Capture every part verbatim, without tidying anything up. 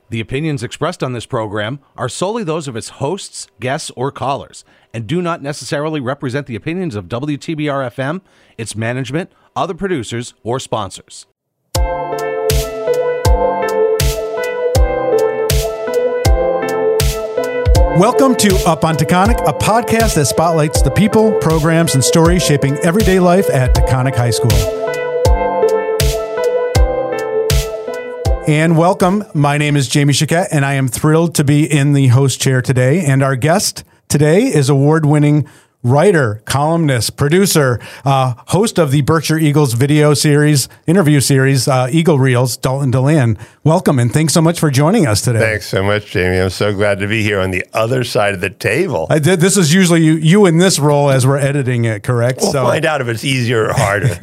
The opinions expressed on this program are solely those of its hosts, guests, or callers, and do not necessarily represent the opinions of W T B R F M, its management, other producers, or sponsors. Welcome to Up on Taconic, a podcast that spotlights the people, programs, and stories shaping everyday life at Taconic High School. And welcome. My name is Jamie Chiquette, and I am thrilled to be in the host chair today. And our guest today is award-winning writer, columnist, producer, uh, host of the Berkshire Eagles video series, interview series, uh, Eagle Reels, Dalton Deland. Welcome, and thanks so much for joining us today. Thanks so much, Jamie. I'm so glad to be here on the other side of the table. I did. This is usually you, you in this role as we're editing it, correct? We'll so, find out if it's easier or harder.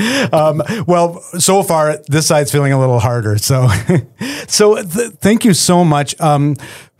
um, well, so far, this side's feeling a little harder. So, so th- thank you so much. Um,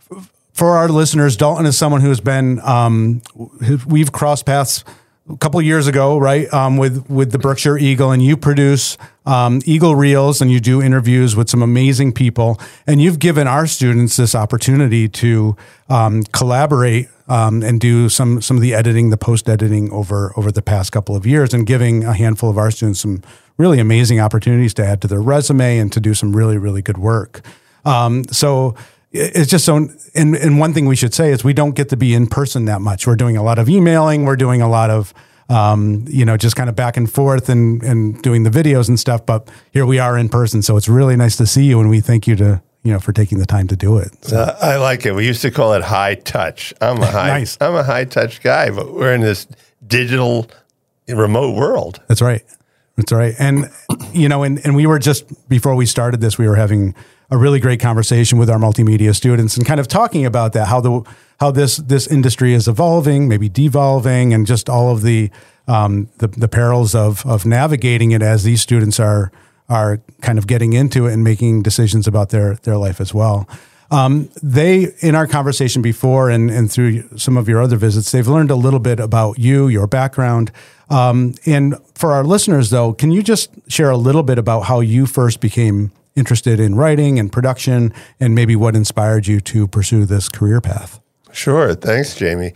For our listeners, Dalton is someone who has been, um, we've crossed paths a couple of years ago, right, um, with, with the Berkshire Eagle, and you produce um, Eagle Reels, and you do interviews with some amazing people, and you've given our students this opportunity to um, collaborate um, and do some some of the editing, the post-editing over, over the past couple of years, and giving a handful of our students some really amazing opportunities to add to their resume and to do some really, really good work. Um, so... It's just so, and, and one thing we should say is we don't get to be in person that much. We're doing a lot of emailing. We're doing a lot of, um, you know, just kind of back and forth and, and doing the videos and stuff. But here we are in person. So it's really nice to see you. And we thank you to, you know, for taking the time to do it. So. Uh, I like it. We used to call it high touch. I'm a high, nice. I'm a high touch guy, but we're in this digital remote world. That's right. That's right. And, you know, and, and we were just, before we started this, we were having a really great conversation with our multimedia students and kind of talking about that, how the how this this industry is evolving, maybe devolving, and just all of the um, the, the perils of of navigating it as these students are are kind of getting into it and making decisions about their their life as well. Um, they, in our conversation before and, and through some of your other visits, they've learned a little bit about you, your background. Um, and for our listeners, though, can you just share a little bit about how you first became interested in writing and production, and maybe what inspired you to pursue this career path? Sure. Thanks, Jamie.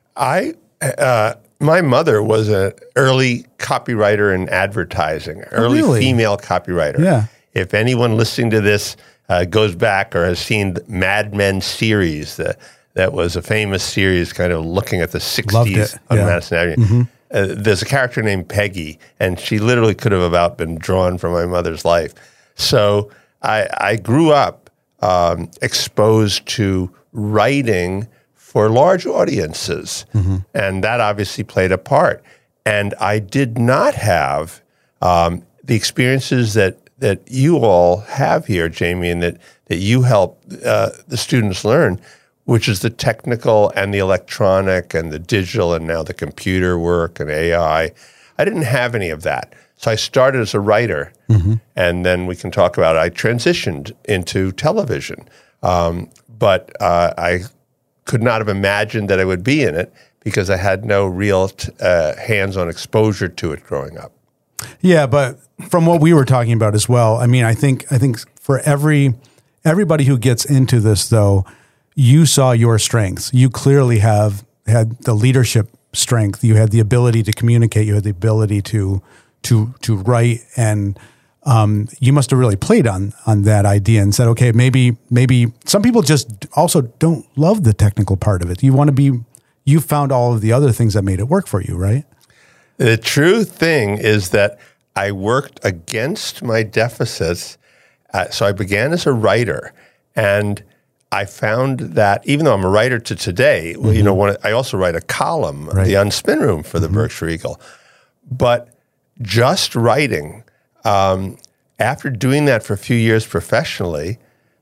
I, uh, my mother was an early copywriter in advertising, early really? female copywriter. Yeah. If anyone listening to this uh, goes back or has seen the Mad Men series, the, that was a famous series kind of looking at the sixties on yeah. Madison Avenue. Mm-hmm. Uh, there's a character named Peggy, and she literally could have about been drawn from my mother's life. So I, I grew up um, exposed to writing for large audiences, mm-hmm. and that obviously played a part. And I did not have um, the experiences that that you all have here, Jamie, and that, that you help uh, the students learn, which is the technical and the electronic and the digital and now the computer work and A I. I didn't have any of that. So I started as a writer, mm-hmm. and then we can talk about it. I transitioned into television, um, but uh, I could not have imagined that I would be in it because I had no real t- uh, hands-on exposure to it growing up. Yeah, but from what we were talking about as well, I mean, I think I think for every everybody who gets into this, though, you saw your strengths. You clearly have had the leadership strength. You had the ability to communicate. You had the ability to. to to write, and um, you must have really played on on that idea and said, okay, maybe maybe some people just also don't love the technical part of it. You want to be, you found all of the other things that made it work for you, right? The true thing is that I worked against my deficits. Uh, so I began as a writer, and I found that even though I'm a writer to today, mm-hmm. you know, when I also write a column, right. the Unspin Room for the mm-hmm. Berkshire Eagle, but just writing, um, after doing that for a few years professionally,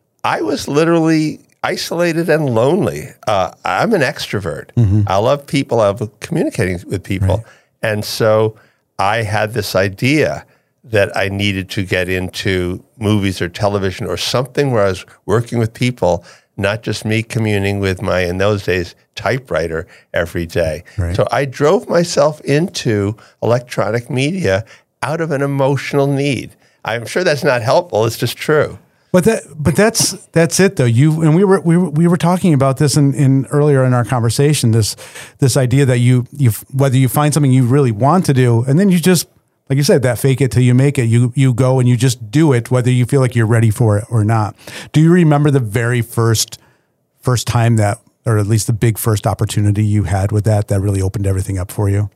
I was literally isolated and lonely. Uh, I'm an extrovert. Mm-hmm. I love people. I love communicating with people. Right. And so I had this idea that I needed to get into movies or television or something where I was working with people, not just me communing with my, in those days, typewriter every day. Right. So I drove myself into electronic media out of an emotional need. I'm sure that's not helpful. It's just true. But that, but that's that's it though. You and we were we were, we were talking about this in, in earlier in our conversation. This this idea that you you whether you find something you really want to do, and then you just, like you said, that fake it till you make it. You you go and you just do it, whether you feel like you're ready for it or not. Do you remember the very first first time that, or at least the big first opportunity you had with that that really opened everything up for you?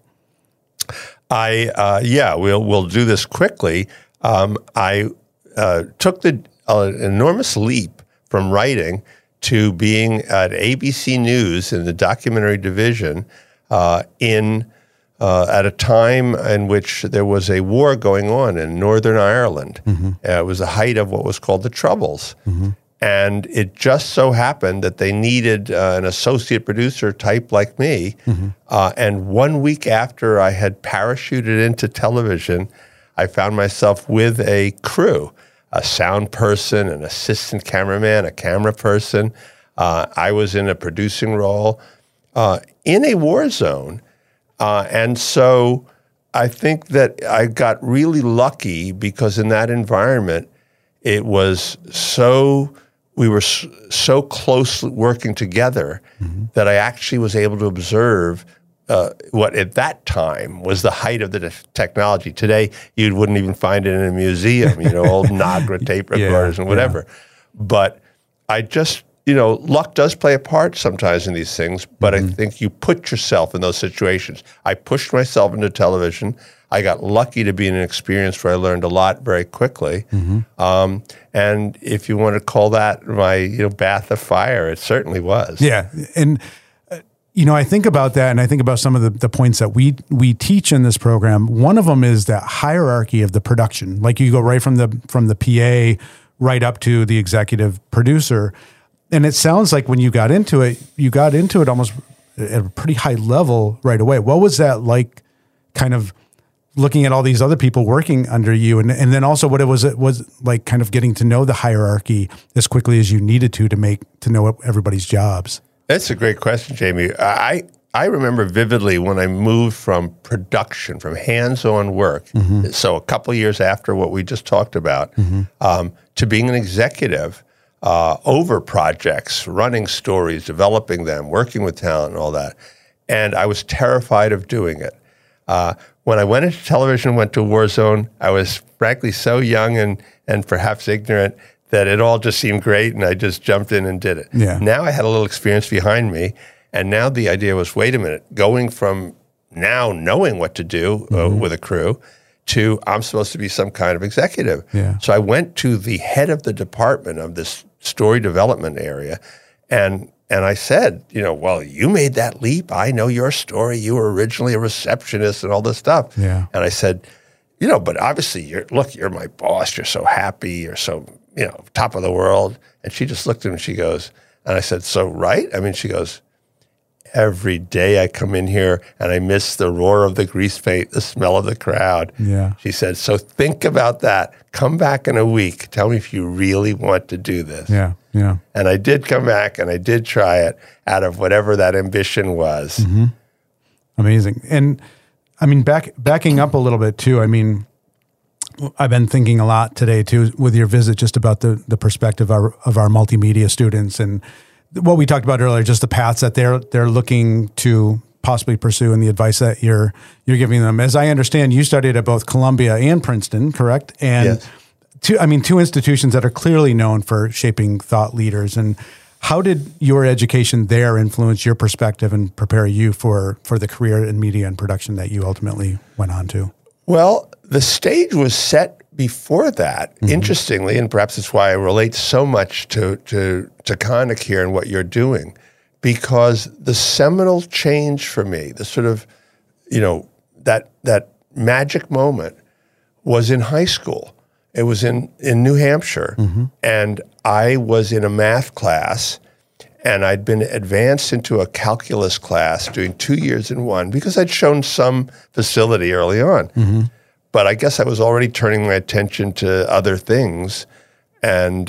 I uh, yeah, we'll we'll do this quickly. Um, I uh, took the uh, enormous leap from writing to being at A B C News in the documentary division uh, in uh, at a time in which there was a war going on in Northern Ireland. Mm-hmm. Uh, it was the height of what was called the Troubles. Mm-hmm. And it just so happened that they needed uh, an associate producer type like me. Mm-hmm. Uh, and one week after I had parachuted into television, I found myself with a crew, a sound person, an assistant cameraman, a camera person. Uh, I was in a producing role uh, in a war zone. Uh, and so I think that I got really lucky because in that environment, it was so... we were so closely working together mm-hmm. that I actually was able to observe uh, what at that time was the height of the te- technology. Today, you wouldn't even find it in a museum, you know, old Nagra tape recorders yeah, and whatever. Yeah. But I just, you know, luck does play a part sometimes in these things, but mm-hmm. I think you put yourself in those situations. I pushed myself into television. I got lucky to be in an experience where I learned a lot very quickly. Mm-hmm. Um, and if you want to call that my, you know, bath of fire, it certainly was. Yeah. And, uh, you know, I think about that and I think about some of the, the points that we we teach in this program. One of them is that hierarchy of the production. Like you go right from the from the P A right up to the executive producer. And it sounds like when you got into it, you got into it almost at a pretty high level right away. What was that like, kind of looking at all these other people working under you, and and then also what it was it was like kind of getting to know the hierarchy as quickly as you needed to to make to know everybody's jobs? That's a great question, Jamie. I I remember vividly when I moved from production, from hands-on work, mm-hmm. so a couple of years after what we just talked about, mm-hmm. um, to being an executive uh, over projects, running stories, developing them, working with talent and all that. And I was terrified of doing it. Uh, when I went into television, went to war zone, I was frankly so young and, and perhaps ignorant that it all just seemed great, and I just jumped in and did it. Yeah. Now I had a little experience behind me, and now the idea was, wait a minute, going from now knowing what to do uh, mm-hmm. with a crew to I'm supposed to be some kind of executive. Yeah. So I went to the head of the department of this story development area, and And I said, you know, well, you made that leap. I know your story. You were originally a receptionist and all this stuff. Yeah. And I said, you know, but obviously, you're look, you're my boss. You're so happy. You're so, you know, top of the world. And she just looked at me and she goes, and I said, so right? I mean, she goes, every day I come in here and I miss the roar of the grease paint, the smell of the crowd. Yeah. She said, so think about that. Come back in a week. Tell me if you really want to do this. Yeah. Yeah. And I did come back and I did try it out of whatever that ambition was. Mm-hmm. Amazing. And I mean, back backing up a little bit too, I mean, I've been thinking a lot today too with your visit just about the the perspective of our, of our multimedia students and what we talked about earlier, just the paths that they're they're looking to possibly pursue and the advice that you're you're giving them. As I understand, you studied at both Columbia and Princeton, correct? And yes. Two, I mean, two institutions that are clearly known for shaping thought leaders. And how did your education there influence your perspective and prepare you for, for the career in media and production that you ultimately went on to? Well, the stage was set before that, mm-hmm. interestingly, and perhaps it's why I relate so much to, to, to Konik here and what you're doing, because the seminal change for me, the sort of, you know, that that magic moment was in high school. It was in, in New Hampshire, mm-hmm. and I was in a math class, and I'd been advanced into a calculus class, doing two years in one, because I'd shown some facility early on. Mm-hmm. But I guess I was already turning my attention to other things, and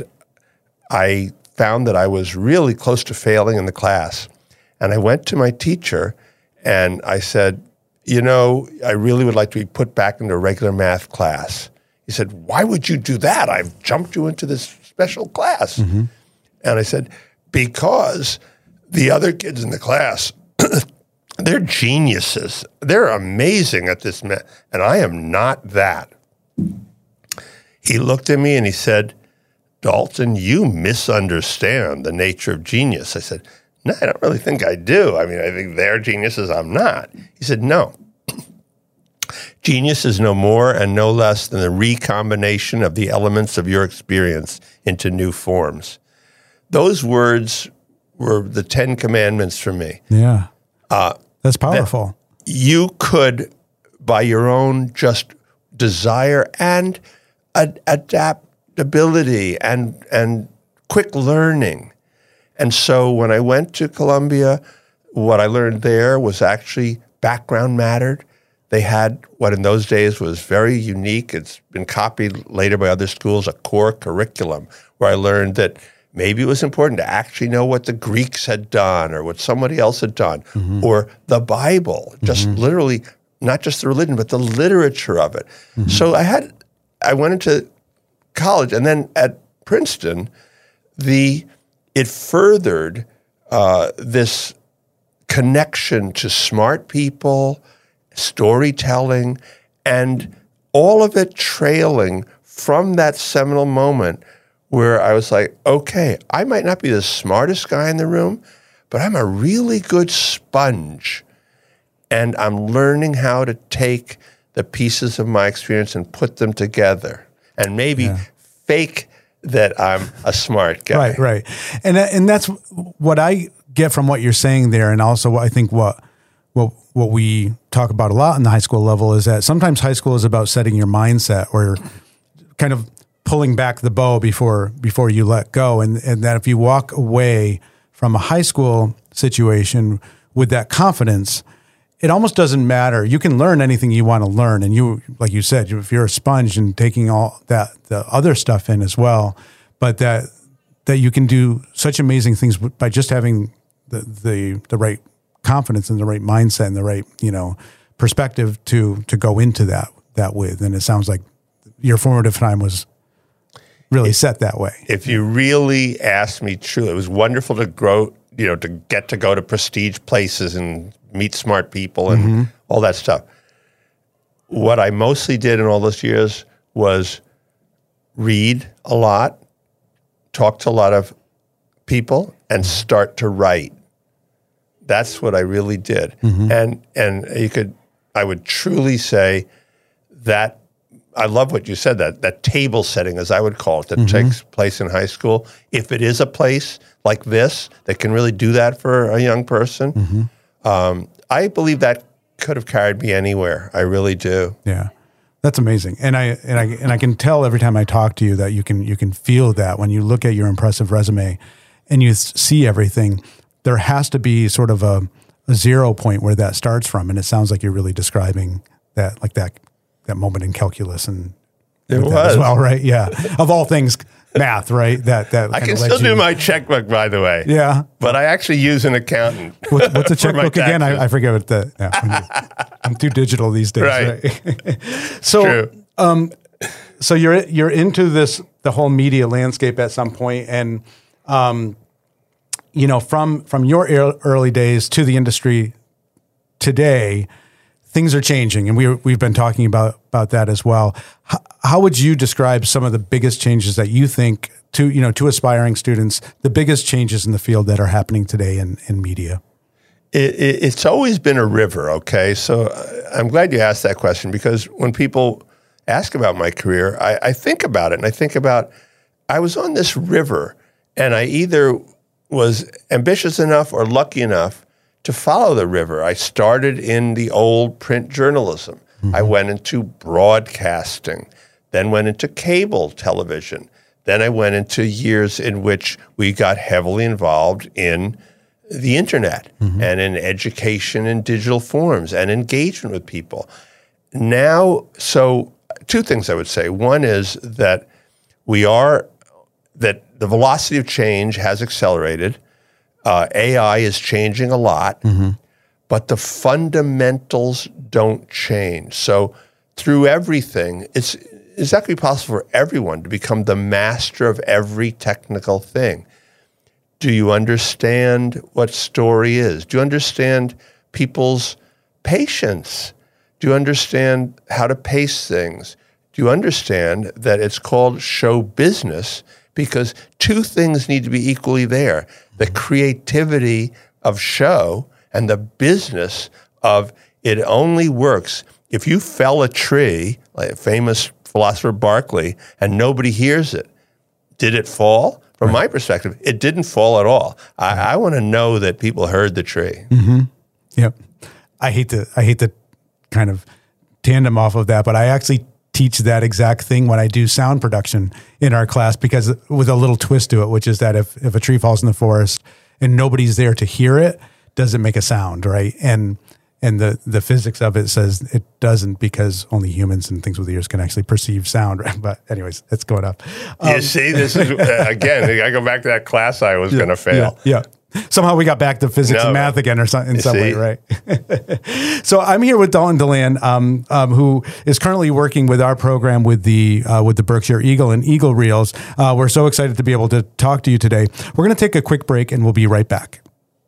I found that I was really close to failing in the class. And I went to my teacher, and I said, you know, I really would like to be put back into a regular math class. He said, why would you do that? I've jumped you into this special class? Mm-hmm. And I said, because the other kids in the class, they're geniuses. They're amazing at this, and I am not that. He looked at me and he said, Dalton, you misunderstand the nature of genius. I said, no, I don't really think I do. I mean, I think they're geniuses, I'm not. He said, no. Genius is no more and no less than the recombination of the elements of your experience into new forms. Those words were the Ten Commandments for me. Yeah. Uh, That's powerful. That you could, by your own just desire and ad- adaptability and, and quick learning. And so when I went to Columbia, what I learned there was actually background mattered. They had what in those days was very unique. It's been copied later by other schools, a core curriculum, where I learned that maybe it was important to actually know what the Greeks had done or what somebody else had done, mm-hmm. or the Bible, just mm-hmm. literally, not just the religion, but the literature of it. Mm-hmm. So I had, I went into college, and then at Princeton, the it furthered uh, this connection to smart people, storytelling, and all of it trailing from that seminal moment where I was like, okay, I might not be the smartest guy in the room, but I'm a really good sponge. And I'm learning how to take the pieces of my experience and put them together and maybe yeah. fake that I'm a smart guy. Right, right. And and that's what I get from what you're saying there, and also what I think what what what we talk about a lot in the high school level is that sometimes high school is about setting your mindset or kind of pulling back the bow before before you let go. And and that if you walk away from a high school situation with that confidence, it almost doesn't matter. You can learn anything you want to learn. And you, like you said, if you're a sponge and taking all that, the other stuff in as well, but that, that you can do such amazing things by just having the, the, the right confidence and the right mindset and the right, you know, perspective to, to go into that, that with. And it sounds like your formative time was really if, set that way. If you really asked me truly, it was wonderful to grow, you know, to get to go to prestige places and meet smart people and mm-hmm. all that stuff. What I mostly did in all those years was read a lot, talk to a lot of people, and start to write. That's what I really did. Mm-hmm. And and you could, I would truly say that, I love what you said, that that table setting, as I would call it, that mm-hmm. takes place in high school. If it is a place like this that can really do that for a young person, mm-hmm. Um, I believe that could have carried me anywhere. I really do. Yeah, that's amazing. And I and I and I can tell every time I talk to you that you can you can feel that when you look at your impressive resume, and you see everything. There has to be sort of a, a zero point where that starts from, and it sounds like you're really describing that, like that that moment in calculus and it was as well, right? Yeah, of all things. Math, right? That that I can still you, do my checkbook, by the way. Yeah, but I actually use an accountant. What, what's a checkbook again? I, I forget what the. Yeah, I'm too digital these days. Right. right? so, True. um, so you're you're into this the whole media landscape at some point, and um, you know, from from your early days to the industry today, things are changing, and we we've been talking about about that as well. How, how would you describe some of the biggest changes that you think to you know to aspiring students, the biggest changes in the field that are happening today in, in media? It, it, it's always been a river. Okay, so I'm glad you asked that question, because when people ask about my career, I, I think about it, and I think about I was on this river, and I either was ambitious enough or lucky enough to follow the river. I started in the old print journalism. Mm-hmm. I went into broadcasting, then went into cable television. Then I went into years in which we got heavily involved in the internet mm-hmm. and in education in digital forms and engagement with people. Now, so two things I would say. One is that we are, that the velocity of change has accelerated. Uh, A I is changing a lot, mm-hmm. but the fundamentals don't change. So through everything, it's it's not going to be possible for everyone to become the master of every technical thing. Do you understand what story is? Do you understand people's patience? Do you understand how to pace things? Do you understand that it's called show business because two things need to be equally there? The creativity of show and the business of it only works if you fell a tree, like a famous philosopher Berkeley, and nobody hears it. Did it fall? From right. my perspective, it didn't fall at all. I, right. I want to know that people heard the tree. Mm-hmm. Yep. I hate to I hate to kind of tandem off of that, but I actually teach that exact thing when I do sound production in our class, because with a little twist to it, which is that if, if a tree falls in the forest and nobody's there to hear it, does it make a sound, right? And and the, the physics of it says it doesn't, because only humans and things with ears can actually perceive sound. But anyways, it's going up. Um, you see, this is, uh, again, I go back to that class I was yeah, going to fail. Yeah, yeah. Somehow we got back to physics no, and math again, or some, in some see? way, right? So I'm here with Dalton DeLand, um, um, who is currently working with our program with the uh, with the Berkshire Eagle and Eagle Reels. Uh, we're so excited to be able to talk to you today. We're going to take a quick break, and we'll be right back.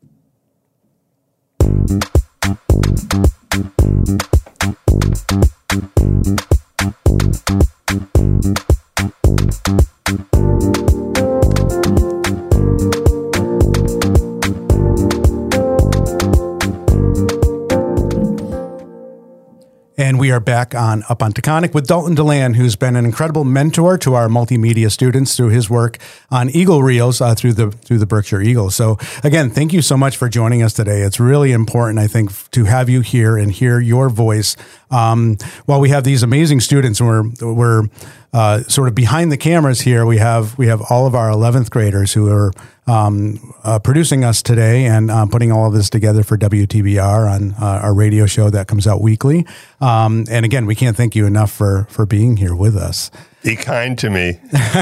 And we are back on Up on Taconic with Dalton DeLand, who's been an incredible mentor to our multimedia students through his work on Eagle Reels uh, through the through the Berkshire Eagle. So again, thank you so much for joining us today. It's really important, I think, to have you here and hear your voice. Um, while we have these amazing students, and we're we're uh, sort of behind the cameras here, we have we have all of our eleventh graders who are um, uh, producing us today and uh, putting all of this together for W T B R on uh, our radio show that comes out weekly. Um, and again, we can't thank you enough for for being here with us. Be kind to me.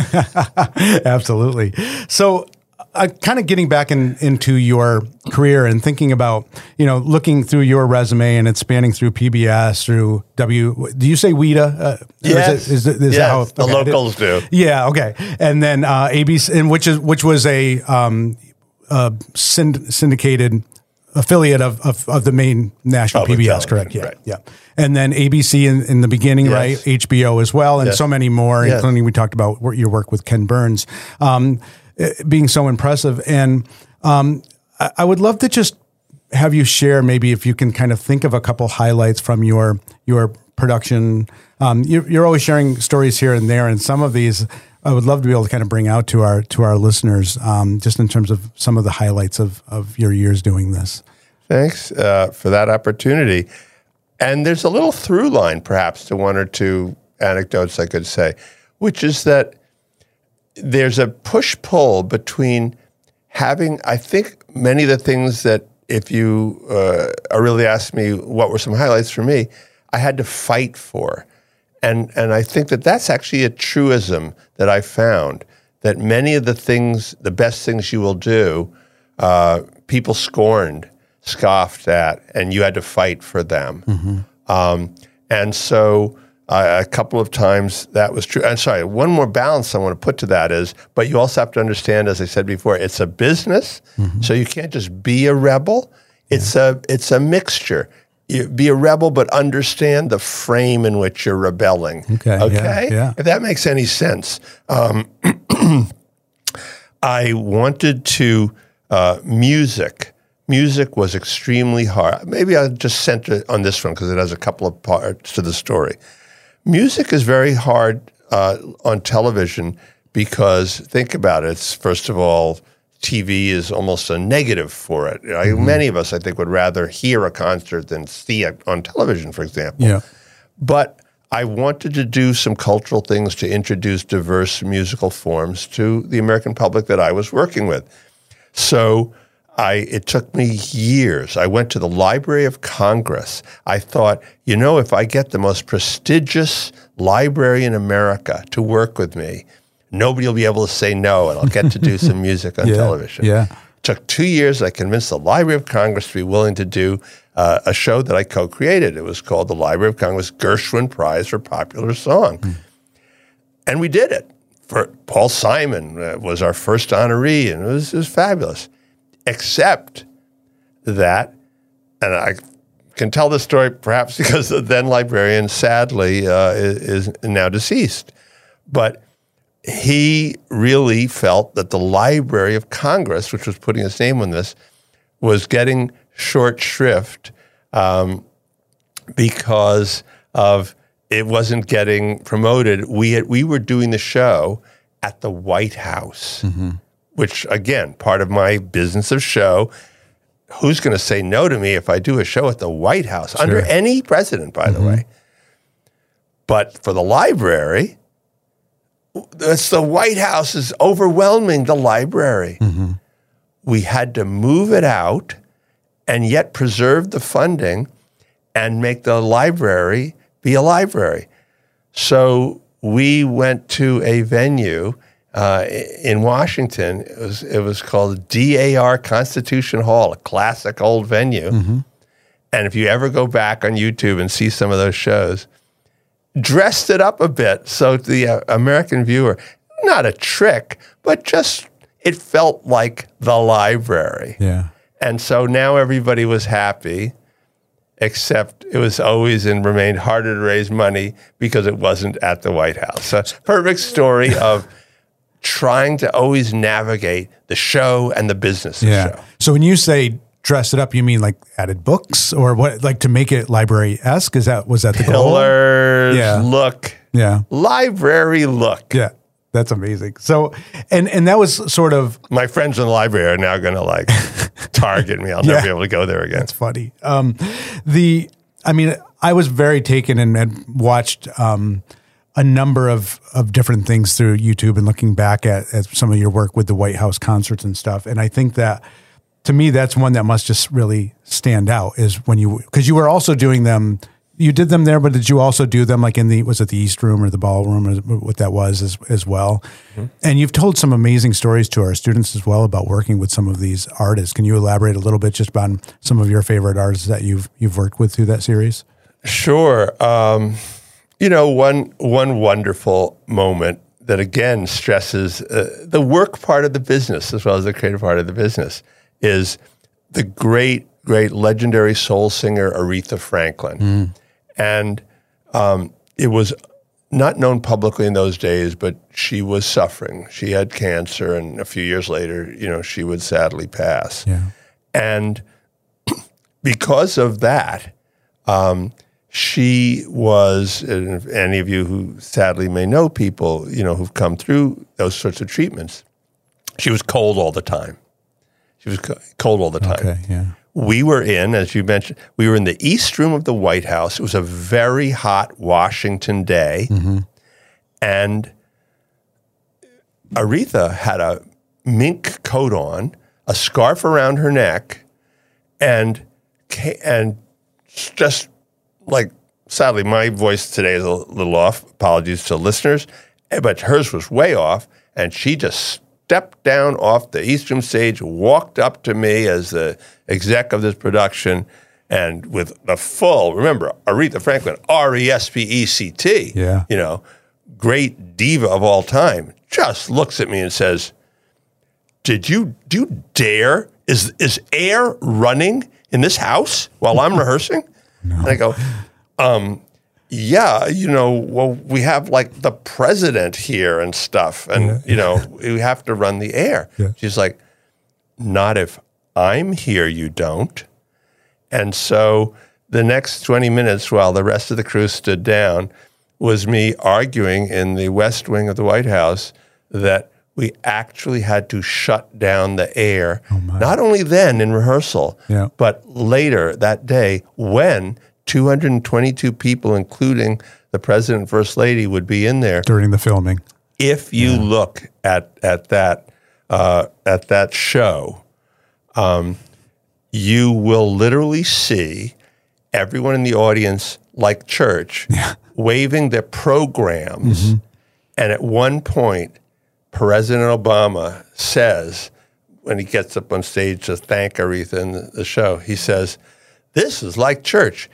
Absolutely. So, uh, kind of getting back in, into your career and thinking about, you know, looking through your resume and it's spanning through P B S, through W. Do you say WIDA? Uh, yes. Is, it, is, is yes, that how, the okay, locals do. Yeah. Okay. And then uh, A B C, and which is which was a um, uh, synd- syndicated affiliate of, of, of the main national Public P B S, correct? Yeah, right. yeah. And then A B C in, in the beginning, yes. right? H B O as well, and yes. so many more, yes. including we talked about your work with Ken Burns, um, being so impressive. And um, I, I would love to just have you share, maybe if you can kind of think of a couple highlights from your your production. Um, you're, you're always sharing stories here and there, and some of these I would love to be able to kind of bring out to our to our listeners, um, just in terms of some of the highlights of, of your years doing this. Thanks uh, for that opportunity. And there's a little through line, perhaps, to one or two anecdotes I could say, which is that there's a push-pull between having, I think, many of the things that if you uh, are really asking me what were some highlights for me, I had to fight for. And and I think that that's actually a truism that I found, that many of the things, the best things you will do, uh, people scorned, scoffed at, and you had to fight for them. Mm-hmm. Um, and so uh, a couple of times that was true. I'm sorry, one more balance I want to put to that is, but you also have to understand, as I said before, it's a business, mm-hmm. so you can't just be a rebel. It's yeah. a it's a mixture. You be a rebel, but understand the frame in which you're rebelling. Okay. Okay? Yeah, yeah. If that makes any sense. Um, I wanted to, uh, music. Music was extremely hard. Maybe I'll just center on this one because it has a couple of parts to the story. Music is very hard uh, on television because, think about it, it's, first of all, T V is almost a negative for it. Mm-hmm. Many of us, I think, would rather hear a concert than see it on television, for example. Yeah. But I wanted to do some cultural things to introduce diverse musical forms to the American public that I was working with. So I, it took me years. I went to the Library of Congress. I thought, you know, if I get the most prestigious library in America to work with me, nobody will be able to say no, and I'll get to do some music on yeah, television. Yeah. It took two years. I convinced the Library of Congress to be willing to do uh, a show that I co-created. It was called the Library of Congress Gershwin Prize for Popular Song. Mm. and we did it. For Paul Simon uh, was our first honoree, and it was, it was fabulous. Except that, and I can tell this story perhaps because the then librarian, sadly, uh, is, is now deceased. But he really felt that the Library of Congress, which was putting his name on this, was getting short shrift um, because of it wasn't getting promoted. We had, we were doing the show at the White House, mm-hmm. which, again, part of my business of show. Who's going to say no to me if I do a show at the White House, sure. under any president, by mm-hmm. the way? But for the library, it's the White House is overwhelming the library. Mm-hmm. We had to move it out and yet preserve the funding and make the library be a library. So we went to a venue uh, in Washington. It was, it was called D A R Constitution Hall, a classic old venue. Mm-hmm. And if you ever go back on YouTube and see some of those shows, dressed it up a bit so the uh, American viewer, not a trick, but just it felt like the library. Yeah. And so now everybody was happy, except it was always and remained harder to raise money because it wasn't at the White House. So perfect story of trying to always navigate the show and the business of yeah. the show. So when you say dress it up, you mean like added books or what, like to make it library-esque? Is that, was that the goal? Pillars, yeah. look, yeah. library look. Yeah. That's amazing. So, and, and that was sort of, my friends in the library are now going to like target me. I'll yeah. never be able to go there again. That's funny. Um, the, I mean, I was very taken and had watched, um, a number of, of different things through YouTube and looking back at, at some of your work with the White House concerts and stuff. And I think that to me, that's one that must just really stand out is when you, because you were also doing them, you did them there, but did you also do them like in the, was it the East Room or the Ballroom or what that was as, as well? Mm-hmm. And you've told some amazing stories to our students as well about working with some of these artists. Can you elaborate a little bit just on some of your favorite artists that you've, you've worked with through that series? Sure. Um, you know, one, one wonderful moment that again stresses uh, the work part of the business as well as the creative part of the business is the great, great legendary soul singer Aretha Franklin. Mm. And um, it was not known publicly in those days, but she was suffering. She had cancer, and a few years later, you know, she would sadly pass. Yeah. And because of that, um, she was, and if any of you who sadly may know people, you know, who've come through those sorts of treatments, she was cold all the time. She was co- cold all the time. Okay, yeah. We were in, as you mentioned, we were in the East Room of the White House. It was a very hot Washington day. Mm-hmm. And Aretha had a mink coat on, a scarf around her neck, and and just like, sadly, my voice today is a little off. Apologies to listeners. But hers was way off, and she just stepped down off the East Room stage, walked up to me as the exec of this production, and with the full, remember, Aretha Franklin, R E S P E C T, yeah. you know, great diva of all time, just looks at me and says, did you, do you dare, is, is air running in this house while I'm rehearsing? No. And I go, um, yeah, you know, well, we have like the president here and stuff, and, yeah. you know, we have to run the air. Yeah. She's like, not if I'm here, you don't. And so the next twenty minutes while the rest of the crew stood down was me arguing in the West Wing of the White House that we actually had to shut down the air, oh not only then in rehearsal, yeah. but later that day when two hundred twenty-two people, including the president and first lady, would be in there during the filming. If you yeah. look at at that uh, at that show, um, you will literally see everyone in the audience, like church, yeah. waving their programs. Mm-hmm. And at one point, President Obama says, when he gets up on stage to thank Aretha in the, the show, he says, "This is like church."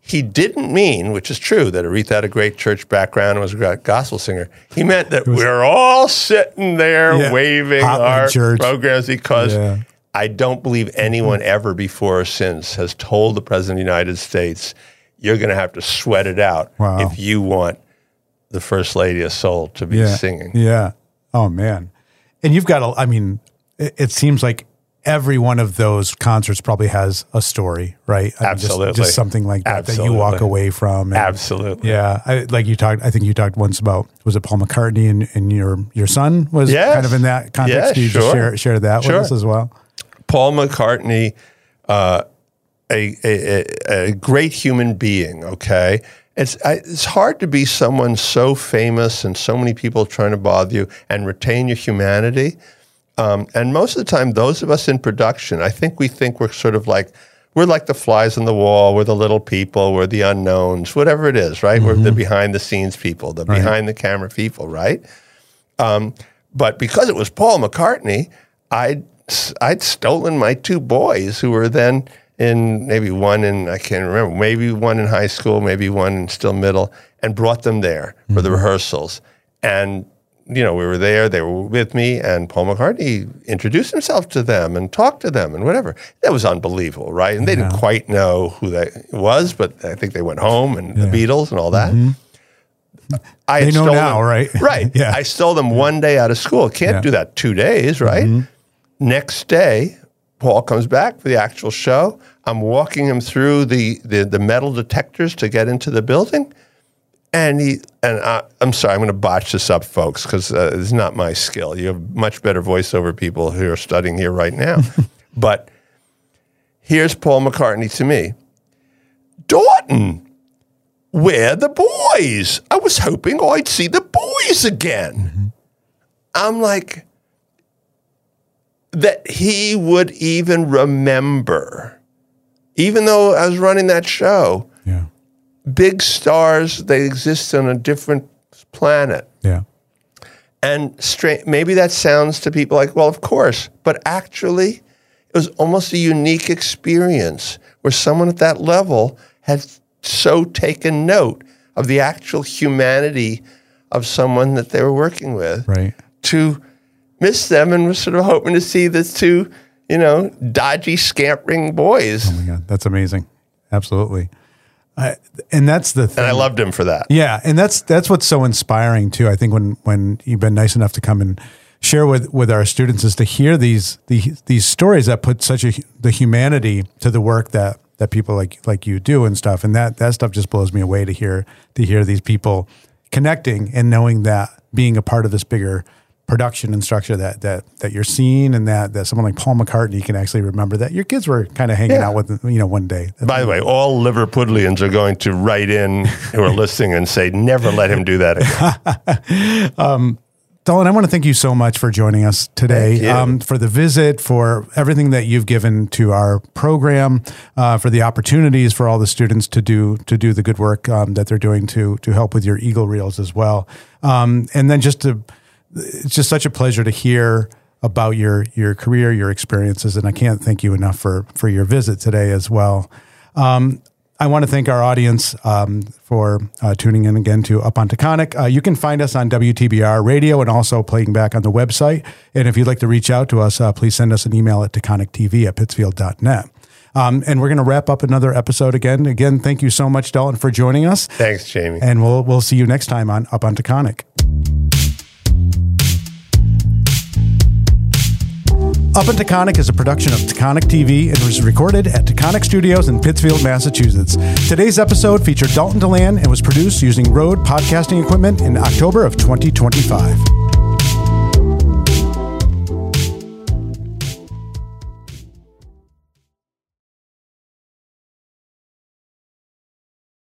he didn't mean, which is true, that Aretha had a great church background and was a great gospel singer. He meant that was, we're all sitting there yeah, waving our church. programs because yeah. I don't believe anyone ever before or since has told the President of the United States, you're going to have to sweat it out wow. if you want the First Lady of Soul to be yeah. singing. Yeah. Oh, man. And you've got, a, I mean, it, it seems like every one of those concerts probably has a story, right? I Absolutely. Mean, just, just something like that Absolutely. that you walk away from. And, Absolutely. Yeah. I, like you talked, I think you talked once about, was it Paul McCartney and, and your your son was yes. kind of in that context? Yes, Can you sure. just share, share that sure. with us as well? Paul McCartney, uh, a, a, a great human being, okay? It's I, it's hard to be someone so famous and so many people trying to bother you and retain your humanity. Um, and most of the time, those of us in production, I think we think we're sort of like, we're like the flies on the wall, we're the little people, we're the unknowns, whatever it is, right? Mm-hmm. We're the behind the scenes people, the right. behind the camera people, right? Um, but because it was Paul McCartney, I'd, I'd stolen my two boys who were then in maybe one in, I can't remember, maybe one in high school, maybe one in still middle, and brought them there mm-hmm. for the rehearsals. And you know, we were there, they were with me, and Paul McCartney introduced himself to them and talked to them and whatever. That was unbelievable, right? And they yeah. didn't quite know who that was, but I think they went home and yeah. the Beatles and all that. Mm-hmm. I they know them, now, right? Right. yeah. I stole them one day out of school. Can't yeah. do that two days, right? Mm-hmm. Next day, Paul comes back for the actual show. I'm walking him through the, the, the metal detectors to get into the building. And he and I, I'm sorry, I'm going to botch this up, folks, because uh, it's not my skill. You have much better voiceover people who are studying here right now. But here's Paul McCartney to me. Dalton, where are the boys? I was hoping I'd see the boys again. Mm-hmm. I'm like, that he would even remember, even though I was running that show. Yeah. Big stars, they exist on a different planet. Yeah. And stra- maybe that sounds to people like, well, of course. But actually, it was almost a unique experience where someone at that level had so taken note of the actual humanity of someone that they were working with. Right. To miss them and was sort of hoping to see the two, you know, dodgy, scampering boys. Oh, my God. That's amazing. Absolutely. Uh, and that's the thing. And I loved him for that. Yeah, and that's that's what's so inspiring too. I think when when you've been nice enough to come and share with, with our students is to hear these the, these stories that put such a the humanity to the work that that people like like you do and stuff. And that that stuff just blows me away to hear to hear these people connecting and knowing that being a part of this bigger production and structure that that that you're seeing, and that that someone like Paul McCartney can actually remember that your kids were kind of hanging yeah. out with, you know, one day. That's By the way, all Liverpudlians are going to write in who are listening and say, never let him do that again. um, Dalton, I want to thank you so much for joining us today, um, for the visit, for everything that you've given to our program, uh, for the opportunities for all the students to do to do the good work um, that they're doing to to help with your Eagle Reels as well, um, and then just to. It's just such a pleasure to hear about your your career, your experiences, and I can't thank you enough for for your visit today as well. Um, I want to thank our audience um, for uh, tuning in again to Up on Taconic. Uh, you can find us on W T B R Radio and also playing back on the website. And if you'd like to reach out to us, uh, please send us an email at taconic T V at pittsfield dot net. Um, and we're going to wrap up another episode again. Again, thank you so much, Dalton, for joining us. Thanks, Jamie. And we'll we'll see you next time on Up on Taconic. Up on Taconic is a production of Taconic T V and was recorded at Taconic Studios in Pittsfield, Massachusetts. Today's episode featured Dalton DeLand and was produced using Rode podcasting equipment in October of twenty twenty-five.